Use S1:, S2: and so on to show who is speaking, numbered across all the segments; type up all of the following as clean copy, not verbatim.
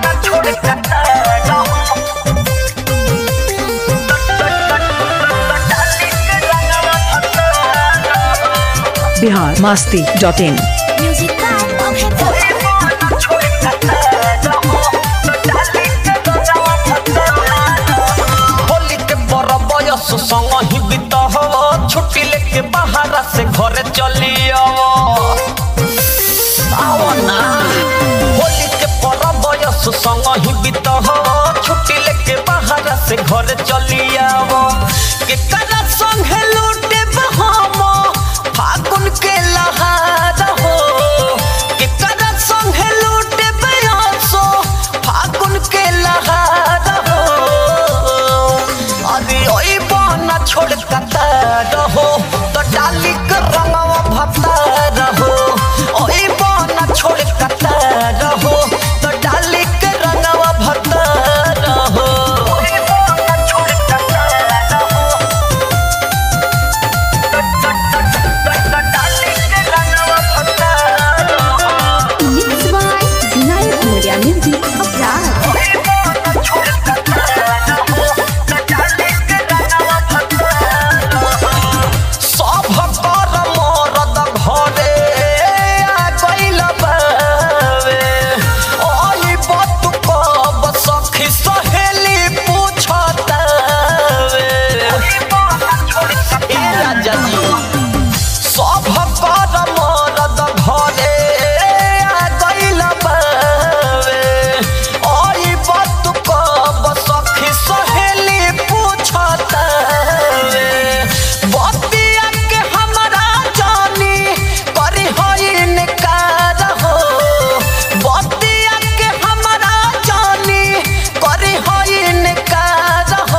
S1: biharmasti.in
S2: Holi के बड़ बयस संग ही बीत हो छुट्टी लेके बाहर से घरे चली आओ ना। होली के बड़ बयस संग ही बीत हो छुट्टी लेके बाहर से घरे चली आओ के करा संग लूटे हम फागुन के लहार हो के करा संग लूटे बयसो फागुन के लहार हो। अरे ओई बना छोड़ कता रहो तो डाली के रंगवा भता रहो। ओई बना छोड़ कता रहो तो डाली के रंगवा भता रहो। ओई बना छोड़ कता रहो तो डाली के रंगवा भता रहो।
S3: Mixed by Vinayak Media Music Upload.
S2: ओई बना छोड़ कता रहो तो डाली के रंगवा भता रहो। सब कर मरद घरे आ गइल बावे ओई बत कब सखी सहेली पूछतावे। ए राजा जी सब कर मरद घरे आ गइल बावे ओई बत कब सखी सहेली पूछतावे। बतिया के हमरा जानी करी होई निकार हो बतिया के हमरा जानी करी होई निकार हो।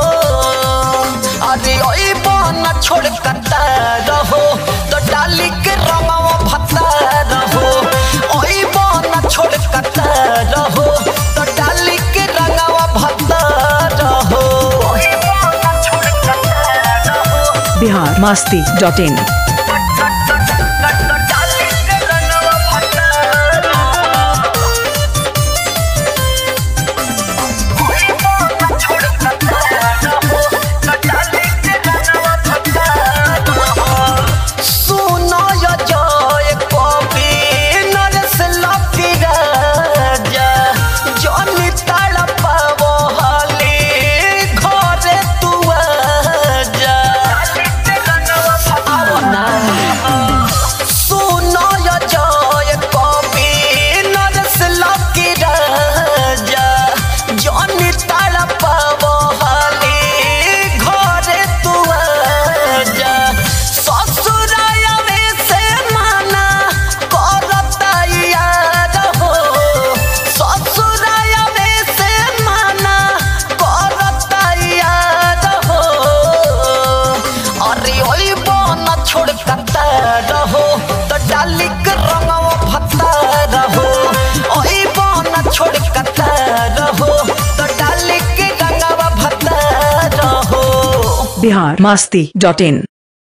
S2: अरे ओई बना छोड़ कता रहो तो डाली के रंगवा भता रहो। ओई बना छोड़ कता रहो तो डाली के रंगवा भता रहो। ओई बना छोड़ कता रहो
S1: biharmasti.in
S2: डाली के रंगवा भता रहो। ओई बना छोड़ कता रहो तो डाली के रंगवा भता रहो। सुनो यो जय कवि नरेश लकी राजा जनी तड़पावो हाली घरे तू आजा। आओ ना। सुनो यो जय कवि नरेश लकी राजा जनी तड़पावो हाली घरे तू आजा। ससुरायवे से माना करता यार हो ससुरायवे से माना करता यार हो। अरे ओई बना छोड़ कता रहो तो डाली के रंगवा भता रहो। ओई बना छोड़ कता रहो तो डाली के रंगवा भता रहो।
S1: biharmasti.in